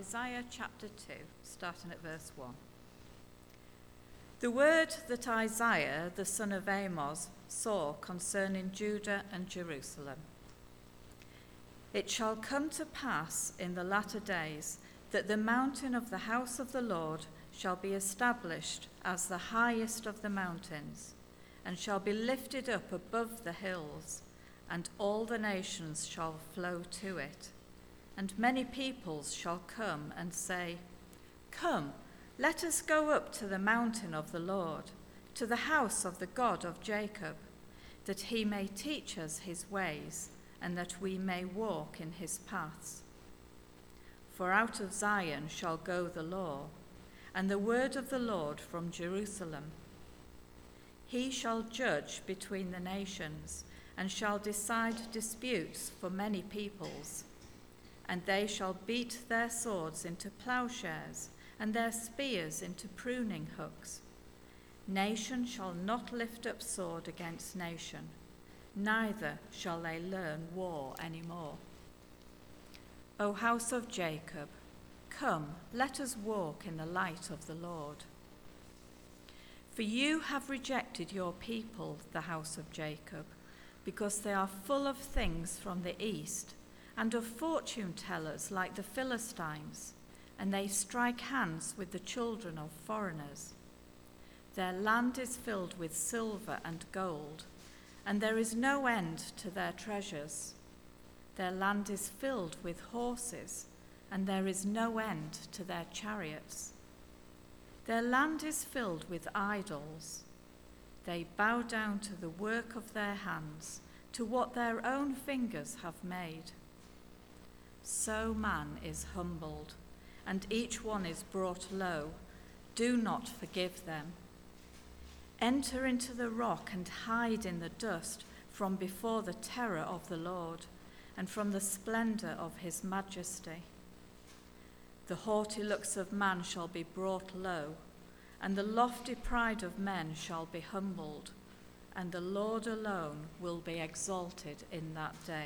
Isaiah chapter 2, starting at verse 1. The word that Isaiah, the son of Amos, saw concerning Judah and Jerusalem. It shall come to pass in the latter days that the mountain of the house of the Lord shall be established as the highest of the mountains, and shall be lifted up above the hills, and all the nations shall flow to it. And many peoples shall come and say, Come, let us go up to the mountain of the Lord, to the house of the God of Jacob, that he may teach us his ways, and that we may walk in his paths. For out of Zion shall go the law, and the word of the Lord from Jerusalem. He shall judge between the nations, and shall decide disputes for many peoples. And they shall beat their swords into plowshares, and their spears into pruning hooks. Nation shall not lift up sword against nation, neither shall they learn war any more. O house of Jacob, come, let us walk in the light of the Lord. For you have rejected your people, the house of Jacob, because they are full of things from the east, and of fortune tellers like the Philistines, and they strike hands with the children of foreigners. Their land is filled with silver and gold, and there is no end to their treasures. Their land is filled with horses, and there is no end to their chariots. Their land is filled with idols. They bow down to the work of their hands, to what their own fingers have made. So man is humbled, and each one is brought low. Do not forgive them. Enter into the rock and hide in the dust from before the terror of the Lord, and from the splendor of his majesty. The haughty looks of man shall be brought low, and the lofty pride of men shall be humbled, and the Lord alone will be exalted in that day.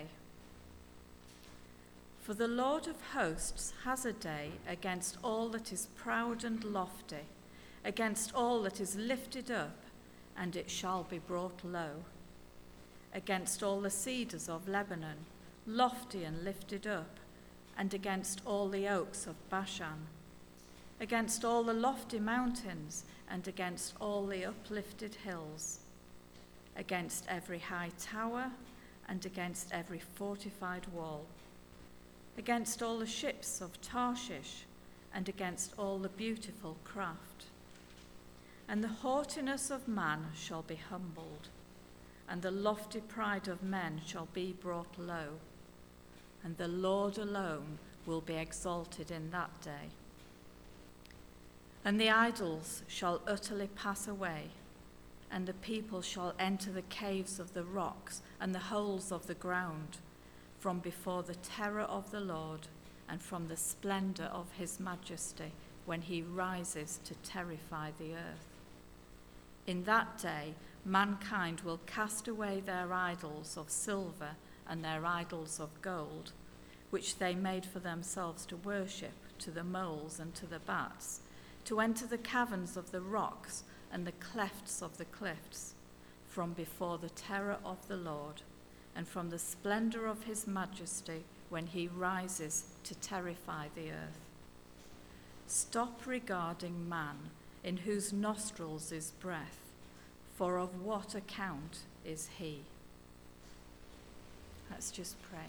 For the Lord of hosts has a day against all that is proud and lofty, against all that is lifted up, and it shall be brought low, against all the cedars of Lebanon, lofty and lifted up, and against all the oaks of Bashan, against all the lofty mountains, and against all the uplifted hills, against every high tower, and against every fortified wall, against all the ships of Tarshish, and against all the beautiful craft. And the haughtiness of man shall be humbled, and the lofty pride of men shall be brought low, and the Lord alone will be exalted in that day. And the idols shall utterly pass away, and the people shall enter the caves of the rocks and the holes of the ground, from before the terror of the Lord, and from the splendor of his majesty, when he rises to terrify the earth. In that day mankind will cast away their idols of silver and their idols of gold, which they made for themselves to worship, to the moles and to the bats, to enter the caverns of the rocks and the clefts of the cliffs, from before the terror of the Lord, and from the splendor of his majesty, when he rises to terrify the earth. Stop regarding man, in whose nostrils is breath, for of what account is he? Let's just pray.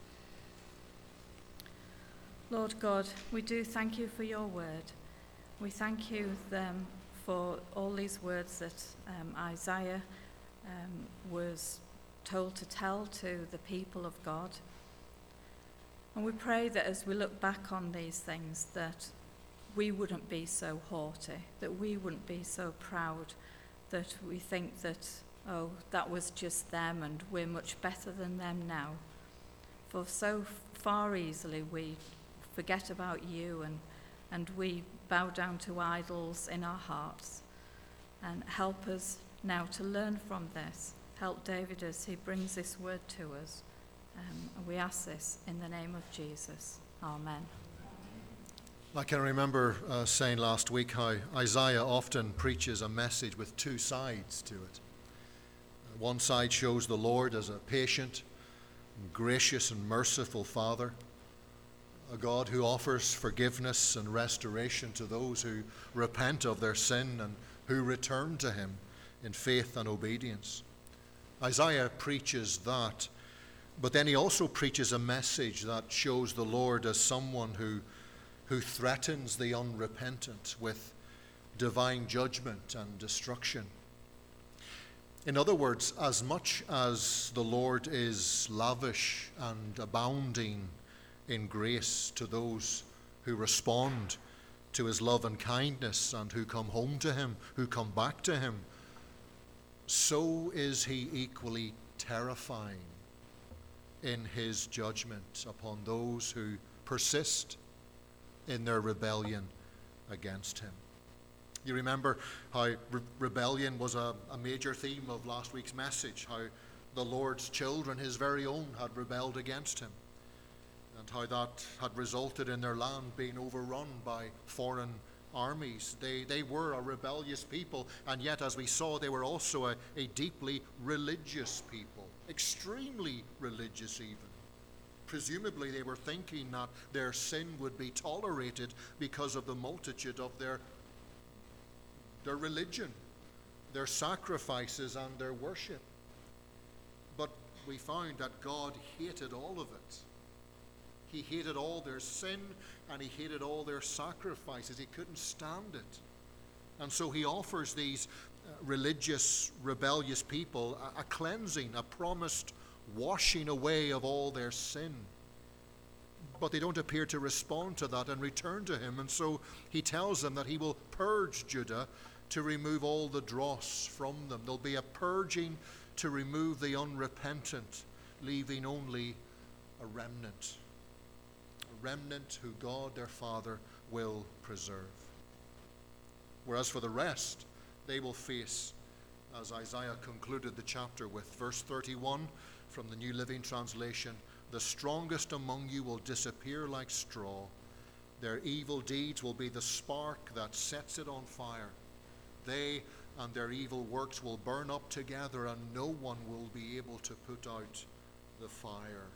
Lord God, we do thank you for your word. We thank you for all these words that Isaiah was told to tell to the people of God. And we pray that as we look back on these things, that we wouldn't be so haughty, that we wouldn't be so proud, that we think that, oh, that was just them and we're much better than them now. For so far easily we forget about you and we bow down to idols in our hearts. And help us now to learn from this. Help David as he brings this word to us. And we ask this in the name of Jesus. Amen. I can remember saying last week how Isaiah often preaches a message with two sides to it. One side shows the Lord as a patient, gracious and merciful Father, a God who offers forgiveness and restoration to those who repent of their sin and who return to him in faith and obedience. Isaiah preaches that, but then he also preaches a message that shows the Lord as someone who threatens the unrepentant with divine judgment and destruction. In other words, as much as the Lord is lavish and abounding in grace to those who respond to his love and kindness and who come home to him, who come back to him, so is he equally terrifying in his judgment upon those who persist in their rebellion against him. You remember how rebellion was a major theme of last week's message, how the Lord's children, his very own, had rebelled against him, and how that had resulted in their land being overrun by foreign armies. They were a rebellious people, and yet, as we saw, they were also a deeply religious people, extremely religious even. Presumably they were thinking that their sin would be tolerated because of the multitude of their religion, their sacrifices and their worship. But we found that God hated all of it. He hated all their sin and he hated all their sacrifices. He couldn't stand it. And so he offers these religious, rebellious people a cleansing, a promised washing away of all their sin. But they don't appear to respond to that and return to him. And so he tells them that he will purge Judah to remove all the dross from them. There'll be a purging to remove the unrepentant, leaving only a remnant. A remnant who God, their Father, will preserve. Whereas for the rest, they will face, as Isaiah concluded the chapter with, verse 31, from the New Living Translation, the strongest among you will disappear like straw. Their evil deeds will be the spark that sets it on fire. They and their evil works will burn up together, and no one will be able to put out the fire.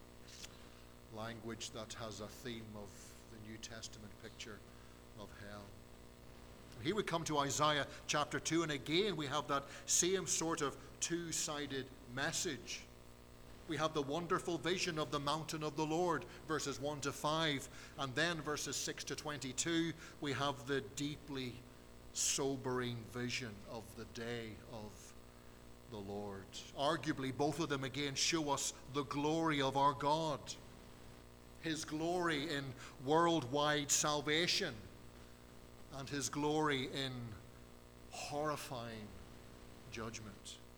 Language that has a theme of the New Testament picture of hell. Here we come to Isaiah chapter 2, and again we have that same sort of two-sided message. We have the wonderful vision of the mountain of the Lord, verses 1 to 5, and then verses 6 to 22, we have the deeply sobering vision of the day of the Lord. Arguably, both of them again show us the glory of our God, his glory in worldwide salvation, and his glory in horrifying judgment.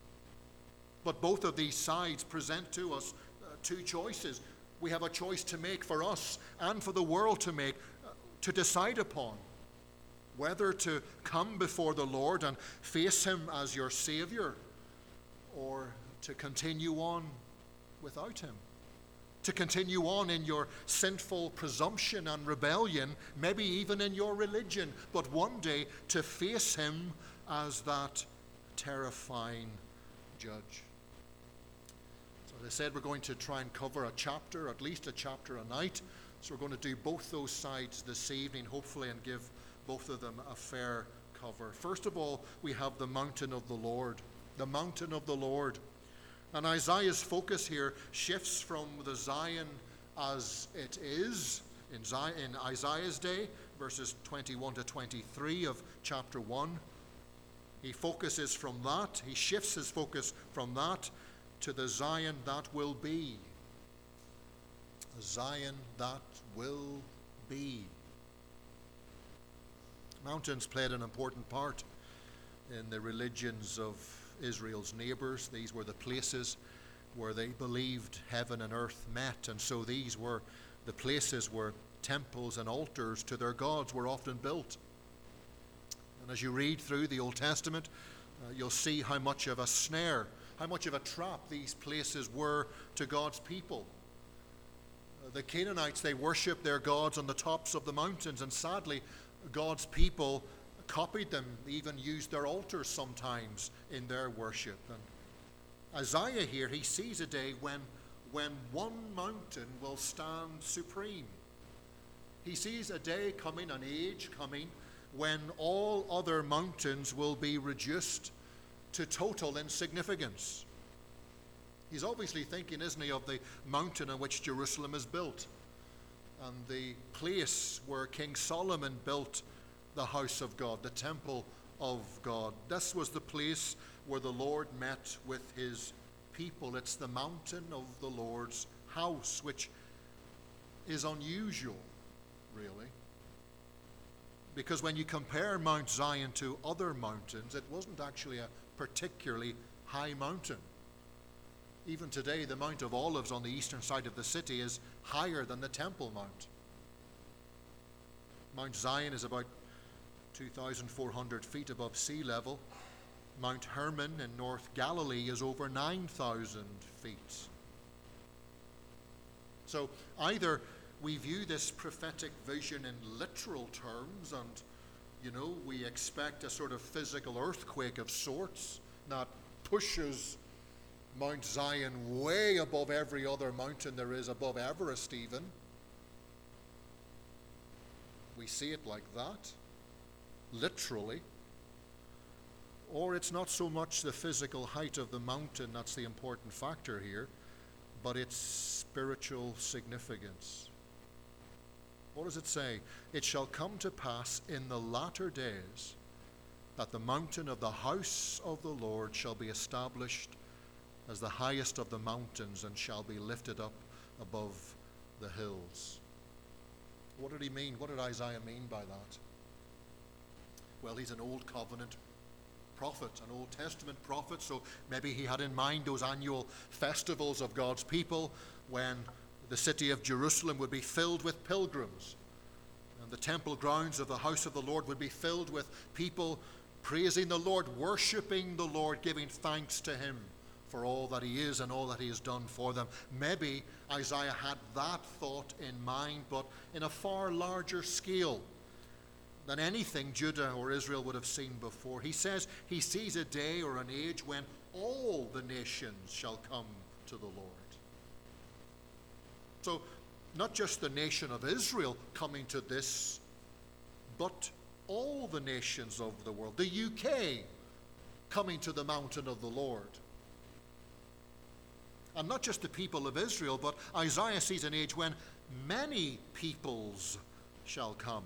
But both of these sides present to us two choices. We have a choice to make for us and for the world to make, to decide upon whether to come before the Lord and face him as your Savior, or to continue on without him. To continue on in your sinful presumption and rebellion, maybe even in your religion, but one day to face him as that terrifying judge. So as I said, we're going to try and cover a chapter, at least a chapter a night. So we're going to do both those sides this evening, hopefully, and give both of them a fair cover. First of all, we have the mountain of the Lord. The mountain of the Lord. And Isaiah's focus here shifts from the Zion as it is in Isaiah's day, verses 21 to 23 of chapter 1. He focuses from that, he shifts his focus from that to the Zion that will be. A Zion that will be. Mountains played an important part in the religions of Israel's neighbors. These were the places where they believed heaven and earth met, and so these were the places where temples and altars to their gods were often built. And as you read through the Old Testament, you'll see how much of a snare, how much of a trap these places were to God's people. The Canaanites, they worshiped their gods on the tops of the mountains, and sadly, God's people copied them, even used their altars sometimes in their worship. And Isaiah here, he sees a day when one mountain will stand supreme. He sees a day coming, an age coming, when all other mountains will be reduced to total insignificance. He's obviously thinking, isn't he, of the mountain on which Jerusalem is built, and the place where King Solomon built the house of God, the temple of God. This was the place where the Lord met with his people. It's the mountain of the Lord's house, which is unusual, really. Because when you compare Mount Zion to other mountains, it wasn't actually a particularly high mountain. Even today, the Mount of Olives on the eastern side of the city is higher than the Temple Mount. Mount Zion is about 2,400 feet above sea level. Mount Hermon in North Galilee is over 9,000 feet. So either we view this prophetic vision in literal terms, and we expect a sort of physical earthquake of sorts that pushes Mount Zion way above every other mountain there is, above Everest even. We see it like that, literally. Or it's not so much the physical height of the mountain that's the important factor here, but its spiritual significance. What does it say? It shall come to pass in the latter days that the mountain of the house of the Lord shall be established as the highest of the mountains, and shall be lifted up above the hills. What did he mean? What did Isaiah mean by that? Well, he's an Old Covenant prophet, an Old Testament prophet, so maybe he had in mind those annual festivals of God's people when the city of Jerusalem would be filled with pilgrims, and the temple grounds of the house of the Lord would be filled with people praising the Lord, worshiping the Lord, giving thanks to him for all that he is and all that he has done for them. Maybe Isaiah had that thought in mind, but in a far larger scale than anything Judah or Israel would have seen before. He says he sees a day or an age when all the nations shall come to the Lord. So, not just the nation of Israel coming to this, but all the nations of the world. The UK coming to the mountain of the Lord. And not just the people of Israel, but Isaiah sees an age when many peoples shall come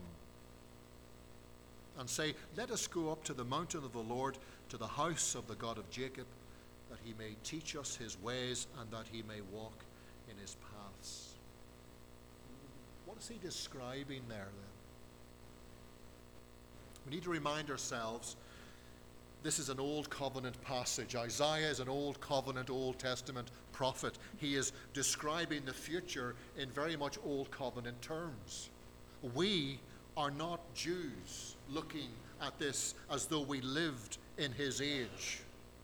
and say, let us go up to the mountain of the Lord, to the house of the God of Jacob, that he may teach us his ways and that he may walk in his paths. What is he describing there then? We need to remind ourselves this is an Old Covenant passage. Isaiah is an Old Covenant, Old Testament prophet. He is describing the future in very much Old Covenant terms. We are not Jews looking at this as though we lived in his age,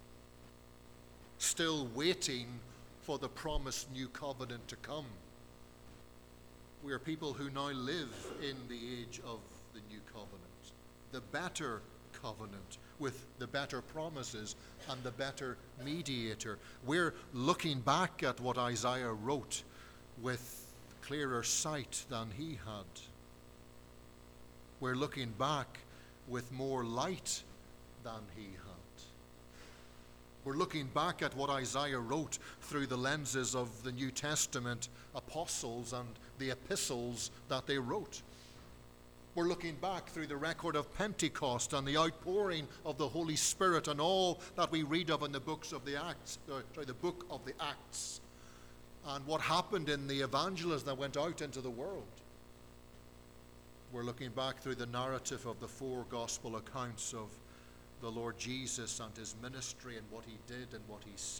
still waiting for the promised new covenant to come. We are people who now live in the age of the new covenant, the better covenant, with the better promises and the better mediator. We're looking back at what Isaiah wrote with clearer sight than he had. We're looking back with more light than he had. We're looking back at what Isaiah wrote through the lenses of the New Testament apostles and the epistles that they wrote. We're looking back through the record of Pentecost and the outpouring of the Holy Spirit and all that we read of in the books of the Acts, the book of the Acts, and what happened in the evangelism that went out into the world. We're looking back through the narrative of the four gospel accounts of the Lord Jesus and his ministry and what he did and what he said.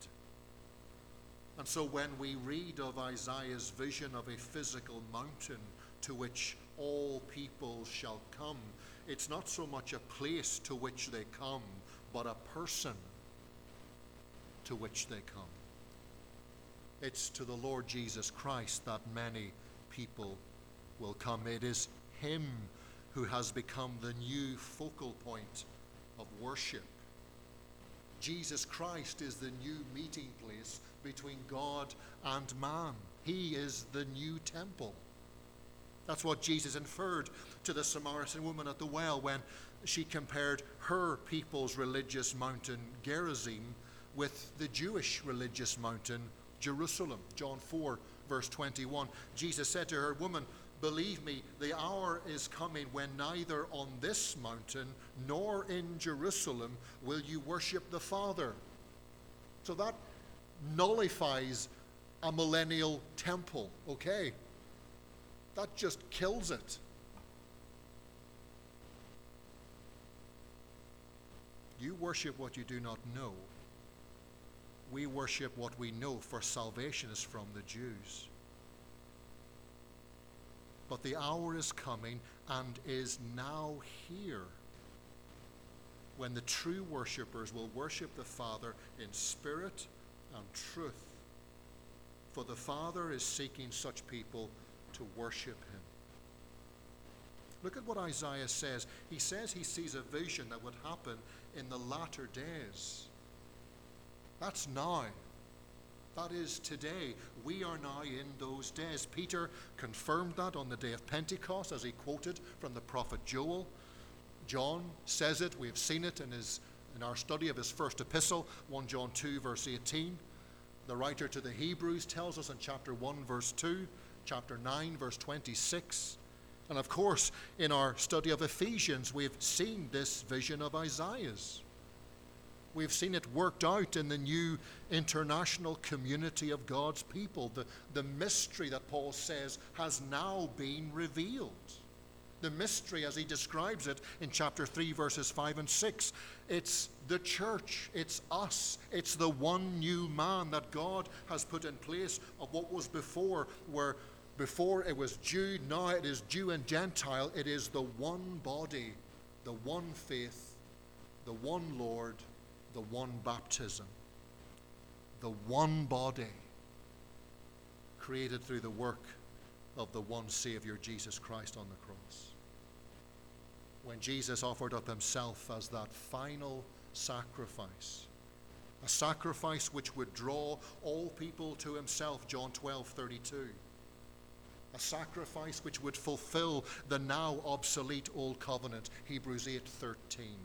And so when we read of Isaiah's vision of a physical mountain to which all people shall come, it's not so much a place to which they come, but a person to which they come. it's to the Lord Jesus Christ that many people will come. It is him who has become the new focal point of worship. Jesus Christ is the new meeting place between God and man. He is the new temple. That's what Jesus inferred to the Samaritan woman at the well when she compared her people's religious mountain, Gerizim, with the Jewish religious mountain, Jerusalem. John 4, verse 21. Jesus said to her, "Woman, believe me, the hour is coming when neither on this mountain nor in Jerusalem will you worship the Father." So that nullifies a millennial temple, okay? That just kills it. You worship what you do not know. We worship what we know, for salvation is from the Jews. But the hour is coming and is now here when the true worshippers will worship the Father in spirit and truth. For the Father is seeking such people to worship him. Look at what Isaiah says. He says he sees a vision that would happen in the latter days. That's now. That is today. We are now in those days. Peter confirmed that on the day of Pentecost as he quoted from the prophet Joel. John says it. We have seen it in our study of his first epistle, 1 John 2, verse 18. The writer to the Hebrews tells us in chapter 1, verse 2, chapter 9, verse 26. And of course, in our study of Ephesians, we've seen this vision of Isaiah's. We've seen it worked out in the new international community of God's people. The mystery that Paul says has now been revealed. The mystery, as he describes it in chapter 3, verses 5 and 6. It's the church. It's us. It's the one new man that God has put in place of what was before, where before it was Jew, now it is Jew and Gentile. It is the one body, the one faith, the one Lord, the one baptism, the one body created through the work of the one Savior, Jesus Christ, on the cross. When Jesus offered up himself as that final sacrifice, a sacrifice which would draw all people to himself, John 12:32. A sacrifice which would fulfill the now obsolete Old Covenant, Hebrews 8:13.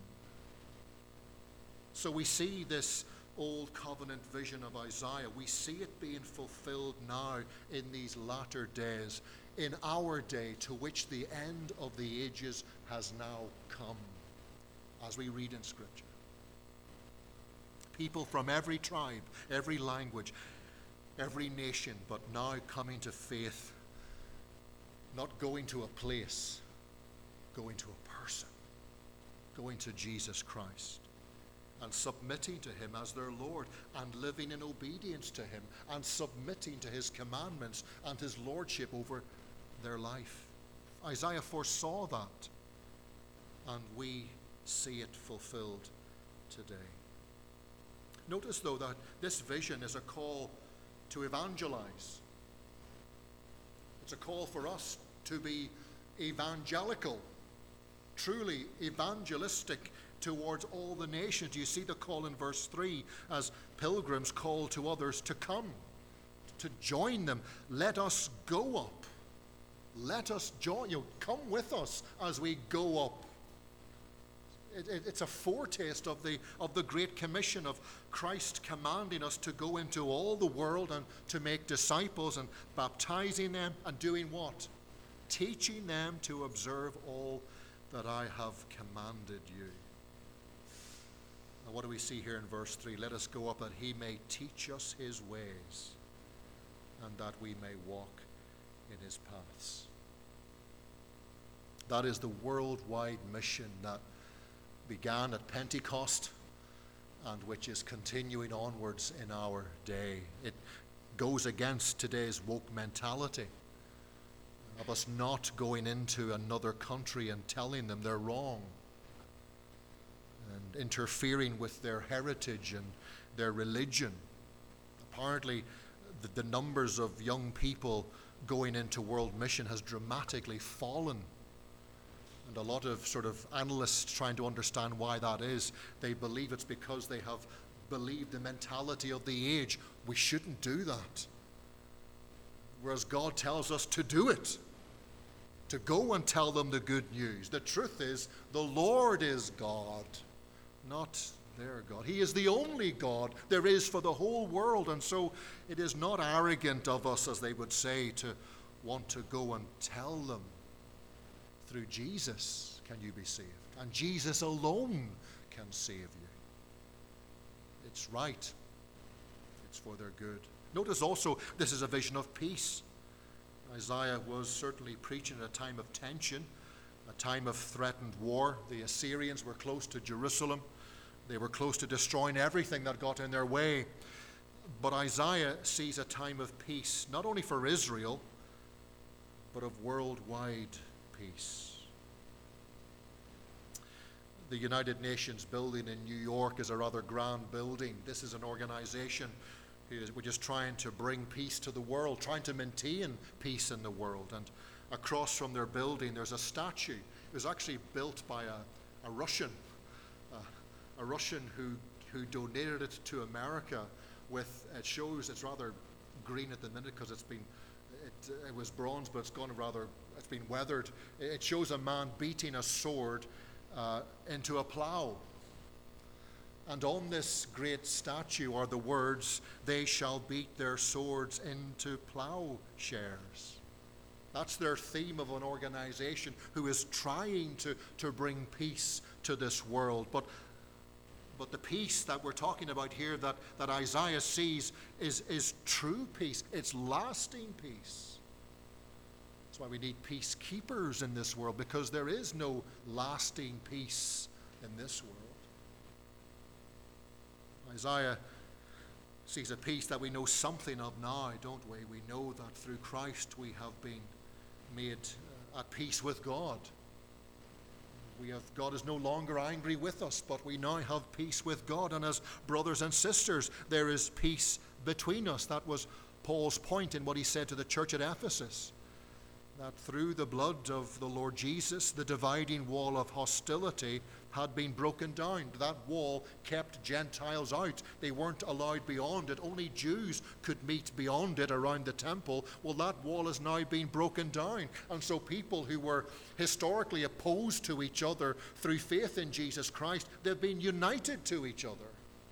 So we see this Old Covenant vision of Isaiah. We see it being fulfilled now in these latter days, in our day, to which the end of the ages has now come, as we read in Scripture. People from every tribe, every language, every nation, but now coming to faith, not going to a place, going to a person, going to Jesus Christ, and submitting to him as their Lord, and living in obedience to him, and submitting to his commandments and his lordship over their life. Isaiah foresaw that, and we see it fulfilled today. Notice, though, that this vision is a call to evangelize. It's a call for us to be evangelical, truly evangelistic towards all the nations. You see the call in verse 3 as pilgrims call to others to come, to join them. Let us go up. Let us join you. Come with us as we go up. It's a foretaste of the Great Commission of Christ commanding us to go into all the world and to make disciples and baptizing them and doing what? Teaching them to observe all that I have commanded you. Now what do we see here in verse 3? Let us go up that he may teach us his ways and that we may walk in his paths. That is the worldwide mission that began at Pentecost and which is continuing onwards in our day. It goes against today's woke mentality of us not going into another country and telling them they're wrong and interfering with their heritage and their religion. Apparently, the numbers of young people going into world mission has dramatically fallen. And a lot of sort of analysts trying to understand why that is, they believe it's because they have believed the mentality of the age. We shouldn't do that. Whereas God tells us to do it, to go and tell them the good news. The truth is, the Lord is God, not their God. He is the only God there is for the whole world. And so it is not arrogant of us, as they would say, to want to go and tell them through Jesus can you be saved. And Jesus alone can save you. It's right. It's for their good. Notice also, this is a vision of peace. Isaiah was certainly preaching at a time of tension, a time of threatened war. The Assyrians were close to Jerusalem. They were close to destroying everything that got in their way. But Isaiah sees a time of peace, not only for Israel, but of worldwide peace. The United Nations building in New York is a rather grand building. This is an organization which is trying to bring peace to the world, trying to maintain peace in the world. And across from their building, there's a statue. It was actually built by a Russian who donated it to America. With it shows it's rather green at the minute because it was bronze, but it's been weathered. It shows a man beating a sword into a plow. And on this great statue are the words, "They shall beat their swords into plowshares." That's their theme of an organization who is trying to bring peace to this world. But the peace that we're talking about here that Isaiah sees is true peace. It's lasting peace. That's why we need peacekeepers in this world, because there is no lasting peace in this world. Isaiah sees a peace that we know something of now, don't we? We know that through Christ we have been made at peace with God. God is no longer angry with us, but we now have peace with God. And as brothers and sisters, there is peace between us. That was Paul's point in what he said to the church at Ephesus, that through the blood of the Lord Jesus, the dividing wall of hostility had been broken down. That wall kept Gentiles out. They weren't allowed beyond it. Only Jews could meet beyond it around the temple. Well, that wall has now been broken down. And so people who were historically opposed to each other through faith in Jesus Christ, they've been united to each other.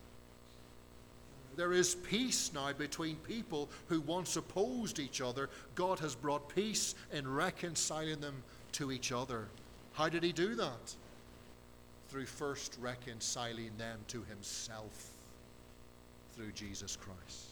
There is peace now between people who once opposed each other. God has brought peace in reconciling them to each other. How did he do that? Through first reconciling them to himself through Jesus Christ.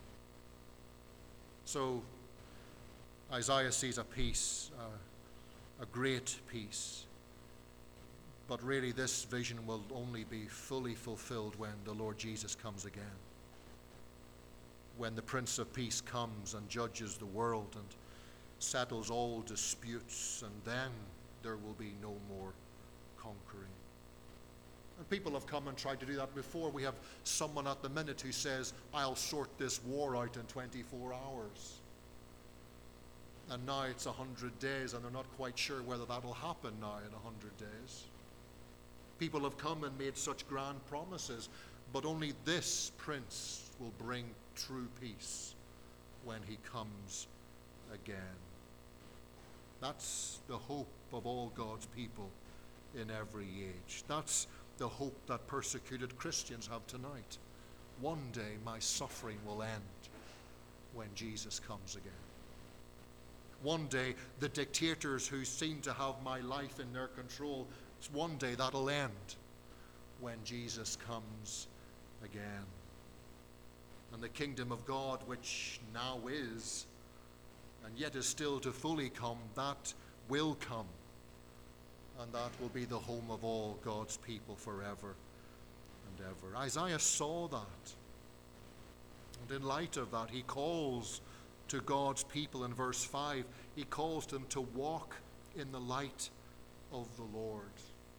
So Isaiah sees a peace, a great peace. But really this vision will only be fully fulfilled when the Lord Jesus comes again. When the Prince of Peace comes and judges the world and settles all disputes, and then there will be no more conquering. And people have come and tried to do that before. We have someone at the minute who says, "I'll sort this war out in 24 hours. And now it's 100 days, and they're not quite sure whether that'll happen now in 100 days. People have come and made such grand promises, but only this Prince will bring true peace when he comes again. That's the hope of all God's people in every age. That's the hope that persecuted Christians have tonight. One day my suffering will end when Jesus comes again. One day the dictators who seem to have my life in their control, one day that'll end when Jesus comes again. And the kingdom of God, which now is, and yet is still to fully come, that will come. And that will be the home of all God's people forever and ever. Isaiah saw that. And in light of that, he calls to God's people in verse 5. He calls them to walk in the light of the Lord.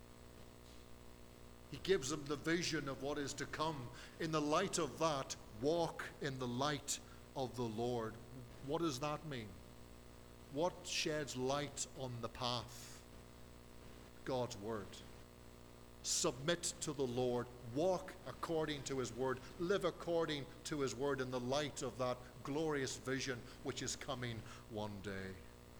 He gives them the vision of what is to come. In the light of that, walk in the light of the Lord. What does that mean? What sheds light on the path? God's word. Submit to the Lord. Walk according to his word. Live according to his word in the light of that glorious vision which is coming one day.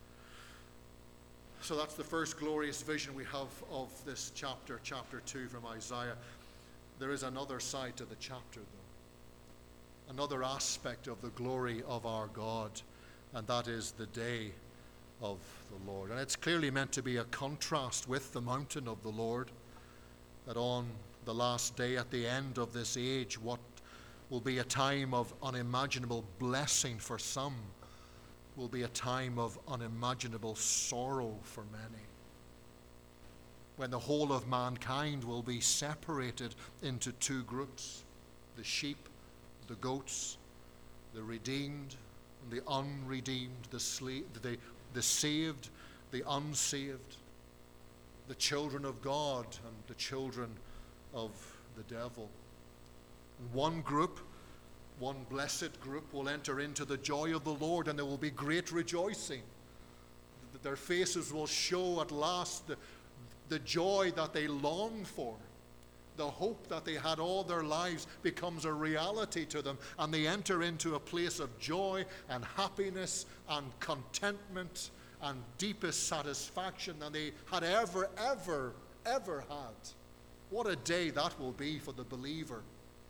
So that's the first glorious vision we have of this chapter 2 from Isaiah. There is another side to the chapter, though. Another aspect of the glory of our God, and that is the day of the Lord. And it's clearly meant to be a contrast with the mountain of the Lord, that on the last day, at the end of this age, what will be a time of unimaginable blessing for some will be a time of unimaginable sorrow for many. When the whole of mankind will be separated into two groups, the sheep, the goats, the redeemed, and the unredeemed, the saved, the unsaved, the children of God and the children of the devil. And one group, one blessed group, will enter into the joy of the Lord, and there will be great rejoicing. Their faces will show at last the joy that they long for. The hope that they had all their lives becomes a reality to them, and they enter into a place of joy and happiness and contentment and deepest satisfaction than they had ever had. What a day that will be for the believer.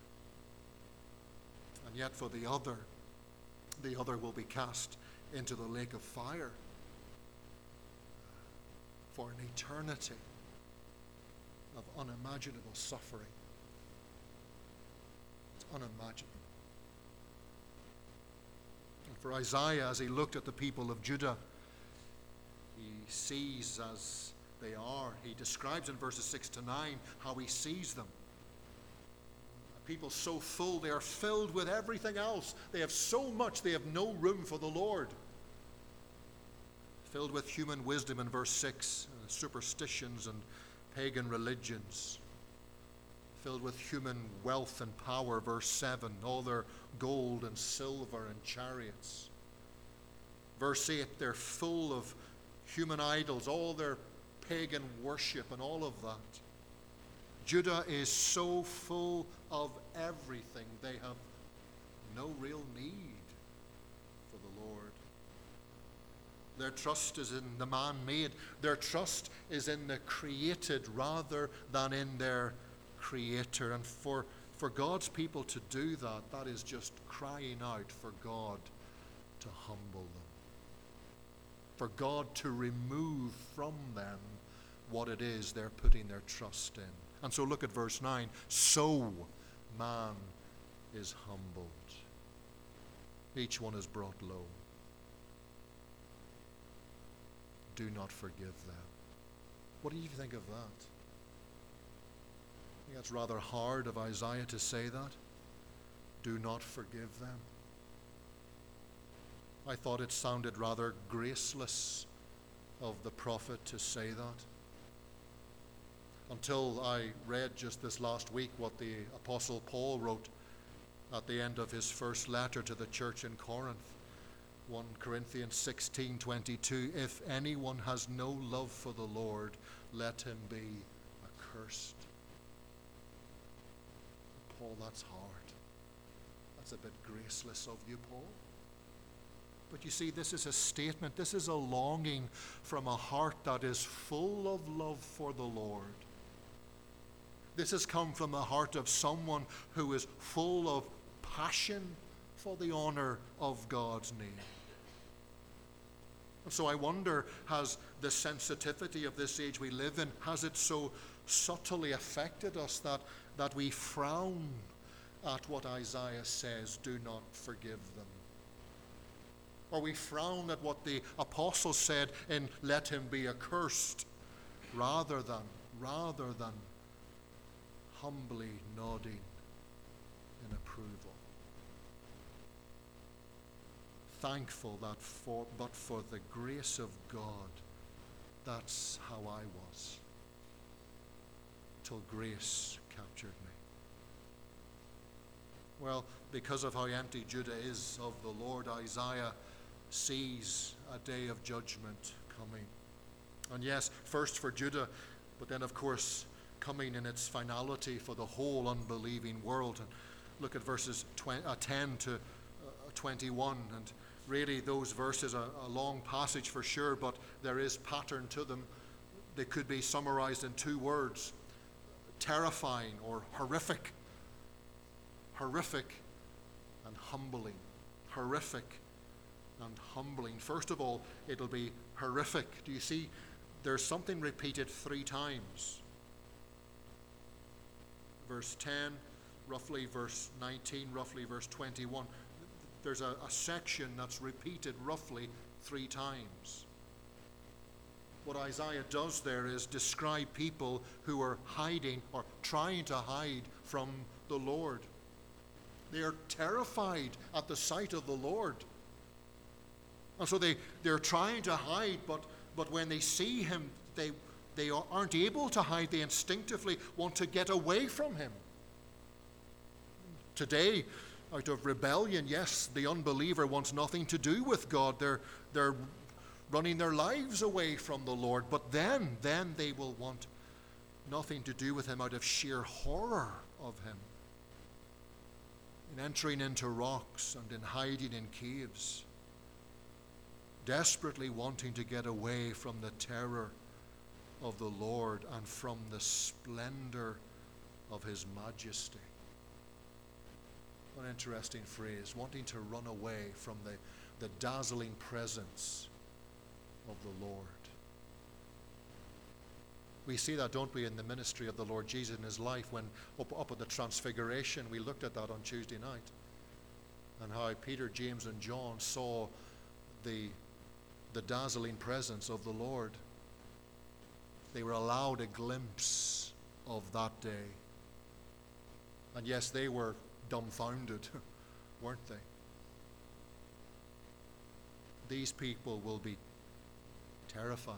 And yet for the other will be cast into the lake of fire for an eternity of unimaginable suffering. It's unimaginable. And for Isaiah, as he looked at the people of Judah, he sees as they are. He describes in verses 6 to 9 how he sees them. People so full, they are filled with everything else. They have so much, they have no room for the Lord. Filled with human wisdom in verse 6, superstitions and pagan religions. Filled with human wealth and power, verse 7, all their gold and silver and chariots. Verse 8, they're full of human idols, all their pagan worship and all of that. Judah is so full of everything, they have no real need for the Lord. Their trust is in the man-made. Their trust is in the created rather than in their Creator. And for God's people to do that, that is just crying out for God to humble them. For God to remove from them what it is they're putting their trust in. And so look at verse 9. So man is humbled. Each one is brought low. Do not forgive them. What do you think of that? I think that's rather hard of Isaiah to say that. Do not forgive them. I thought it sounded rather graceless of the prophet to say that. Until I read just this last week what the Apostle Paul wrote at the end of his first letter to the church in Corinth. 1 Corinthians 16:22, if anyone has no love for the Lord, let him be accursed. Paul, that's hard. That's a bit graceless of you, Paul. But you see, this is a statement, this is a longing from a heart that is full of love for the Lord. This has come from the heart of someone who is full of passion for the honor of God's name. And so I wonder, has the sensitivity of this age we live in, has it so subtly affected us that we frown at what Isaiah says, do not forgive them? Or we frown at what the apostle said in let him be accursed, rather than humbly nodding in approval. Thankful that but for the grace of God, that's how I was, till grace captured me. Well, because of how empty Judah is of the Lord, Isaiah sees a day of judgment coming. And yes, first for Judah, but then of course coming in its finality for the whole unbelieving world. And look at verses 10 to 21. And really those verses are a long passage for sure, but there is pattern to them. They could be summarized in two words: terrifying or horrific. Horrific and humbling. Horrific and humbling. First of all, it'll be horrific. Do you see? There's something repeated 3 times. Verse 10, roughly verse 19, roughly verse 21. There's a section that's repeated roughly 3 times. What Isaiah does there is describe people who are hiding or trying to hide from the Lord. They are terrified at the sight of the Lord. And so they're trying to hide, but when they see him, they aren't able to hide. They instinctively want to get away from him. Today, out of rebellion, yes, the unbeliever wants nothing to do with God. They're running their lives away from the Lord. But then they will want nothing to do with him out of sheer horror of him. In entering into rocks and in hiding in caves, desperately wanting to get away from the terror of the Lord and from the splendor of his majesty. What an interesting phrase, wanting to run away from the dazzling presence of the Lord. We see that, don't we, in the ministry of the Lord Jesus in his life, when up at the Transfiguration, we looked at that on Tuesday night, and how Peter, James, and John saw the dazzling presence of the Lord. They were allowed a glimpse of that day. And yes, they were dumbfounded, weren't they? These people will be terrified.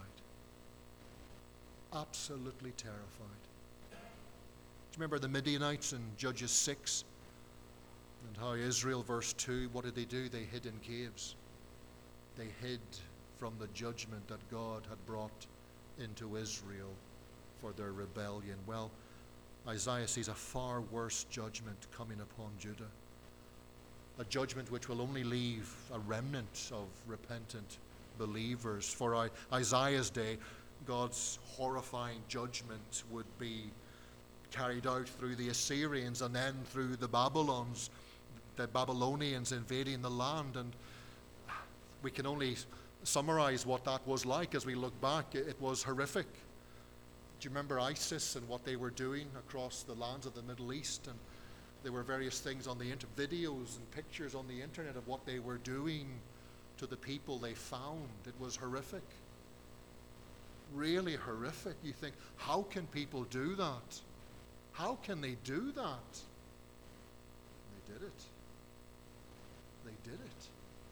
Absolutely terrified. Do you remember the Midianites in Judges 6? And how Israel, verse 2, what did they do? They hid in caves. They hid from the judgment that God had brought into Israel for their rebellion. Well, Isaiah sees a far worse judgment coming upon Judah. A judgment which will only leave a remnant of repentant believers. For Isaiah's day, God's horrifying judgment would be carried out through the Assyrians and then through the Babylonians invading the land. And we can only summarize what that was like as we look back. It was horrific. Do you remember ISIS and what they were doing across the lands of the Middle East? And there were various things on the videos and pictures on the internet of what they were doing to the people they found. It was horrific. Really horrific. You think, how can people do that? How can they do that? They did it. They did it.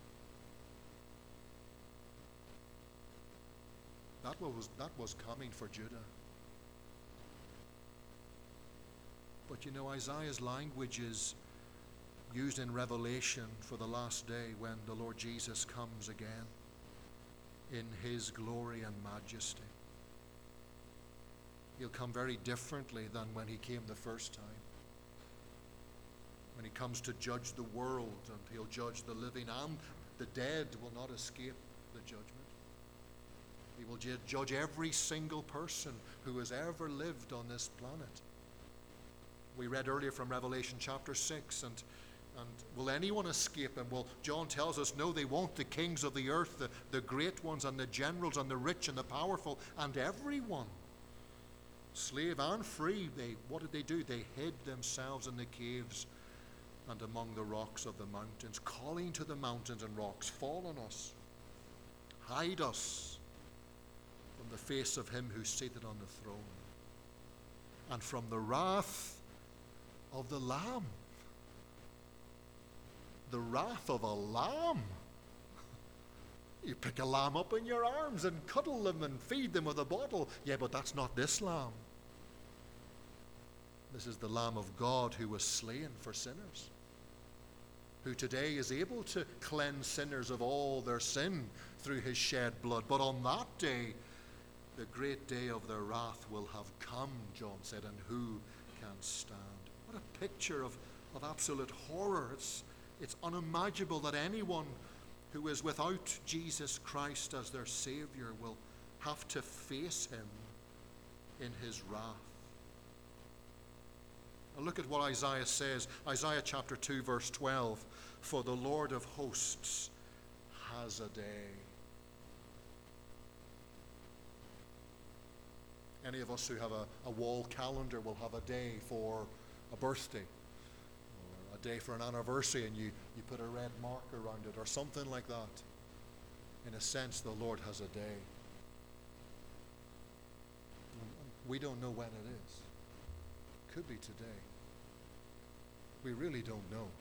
That was coming for Judah. But you know, Isaiah's language is used in Revelation for the last day when the Lord Jesus comes again in his glory and majesty. He'll come very differently than when he came the first time. When he comes to judge the world, and he'll judge the living and the dead will not escape the judgment. He will judge every single person who has ever lived on this planet. We read earlier from Revelation chapter 6, and will anyone escape him? Well, John tells us, no, they won't. The kings of the earth, the great ones, and the generals, and the rich, and the powerful, and everyone, slave and free, what did they do? They hid themselves in the caves and among the rocks of the mountains, calling to the mountains and rocks, fall on us, hide us from the face of him who's seated on the throne, and from the wrath of the Lamb. The wrath of a lamb. You pick a lamb up in your arms and cuddle them and feed them with a bottle. Yeah, but that's not this lamb. This is the Lamb of God who was slain for sinners. who today is able to cleanse sinners of all their sin through his shed blood. But on that day, the great day of their wrath will have come, John said, and who can stand? What a picture of absolute horror. It's unimaginable that anyone who is without Jesus Christ as their Savior will have to face him in his wrath. Now look at what Isaiah says. Isaiah chapter 2, verse 12. For the Lord of hosts has a day. Any of us who have a wall calendar will have a day for a birthday, or a day for an anniversary, and you put a red mark around it, or something like that. In a sense, the Lord has a day. We don't know when it is. Could be today. We really don't know.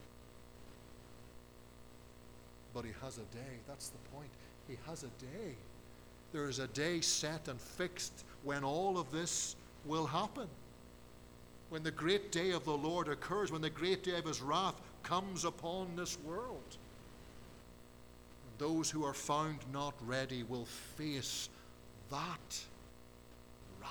But he has a day. That's the point. He has a day. There is a day set and fixed when all of this will happen. When the great day of the Lord occurs, when the great day of his wrath comes upon this world. And those who are found not ready will face that wrath.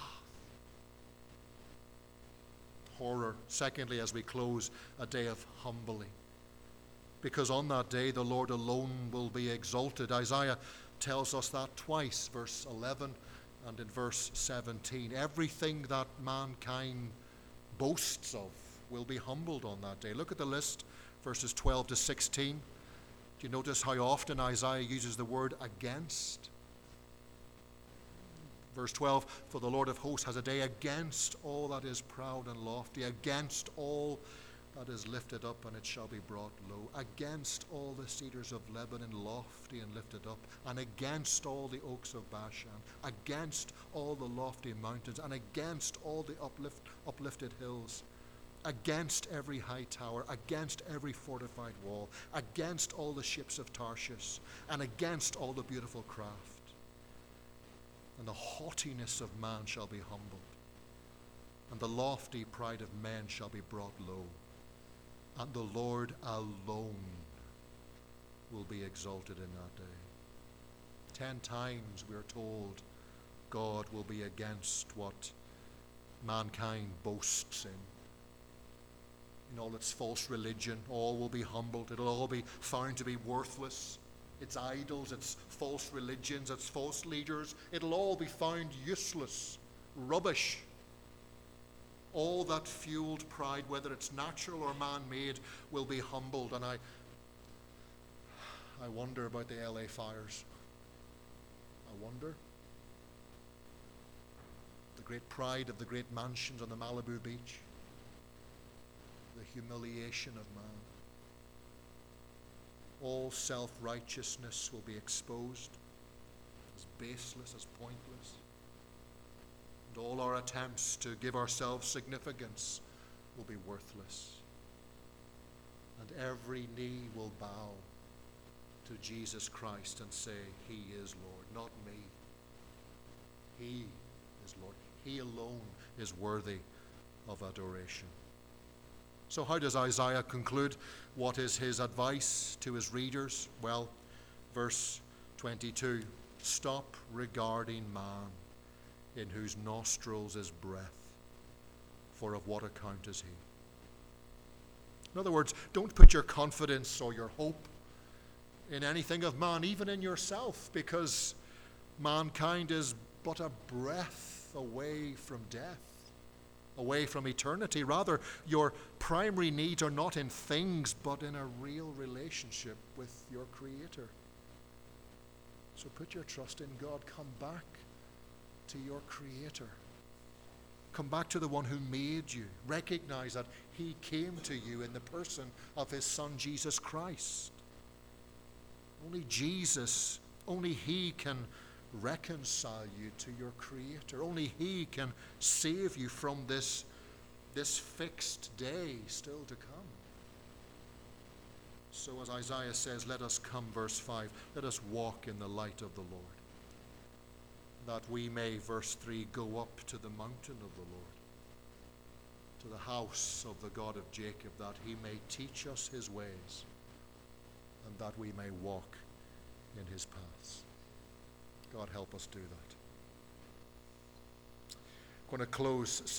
Horror. Secondly, as we close, a day of humbling. Because on that day the Lord alone will be exalted. Isaiah tells us that twice, verse 11 and in verse 17. Everything that mankind boasts of will be humbled on that day. Look at the list, verses 12 to 16. Do you notice how often Isaiah uses the word against? Verse 12, for the Lord of hosts has a day against all that is proud and lofty, against all that is lifted up, and it shall be brought low, against all the cedars of Lebanon, lofty and lifted up, and against all the oaks of Bashan, against all the lofty mountains, and against all the uplifted hills, against every high tower, against every fortified wall, against all the ships of Tarshish, and against all the beautiful craft. And the haughtiness of man shall be humbled, and the lofty pride of men shall be brought low. And the Lord alone will be exalted in that day. 10 times we are told God will be against what mankind boasts in all its false religion. All will be humbled. It'll all be found to be worthless. Its idols, its false religions, its false leaders, it'll all be found useless, rubbish. All that fueled pride, whether it's natural or man-made, will be humbled. And I wonder about the LA fires. I wonder. The great pride of the great mansions on the Malibu beach. The humiliation of man. All self-righteousness will be exposed as baseless, as pointless. And all our attempts to give ourselves significance will be worthless. And every knee will bow to Jesus Christ and say, He is Lord, not me. He is Lord. He alone is worthy of adoration. So how does Isaiah conclude? What is his advice to his readers? Well, verse 22, stop regarding man, in whose nostrils is breath, for of what account is he? In other words, don't put your confidence or your hope in anything of man, even in yourself, because mankind is but a breath away from death, away from eternity. Rather, your primary needs are not in things, but in a real relationship with your Creator. So put your trust in God. Come back to your Creator. Come back to the one who made you. Recognize that He came to you in the person of His Son, Jesus Christ. Only Jesus, only He can reconcile you to your Creator. Only He can save you from this fixed day still to come. So as Isaiah says, let us come, verse 5, let us walk in the light of the Lord, that we may, verse 3, go up to the mountain of the Lord, to the house of the God of Jacob, that He may teach us His ways, and that we may walk in his paths. God, help us do that. I'm going to close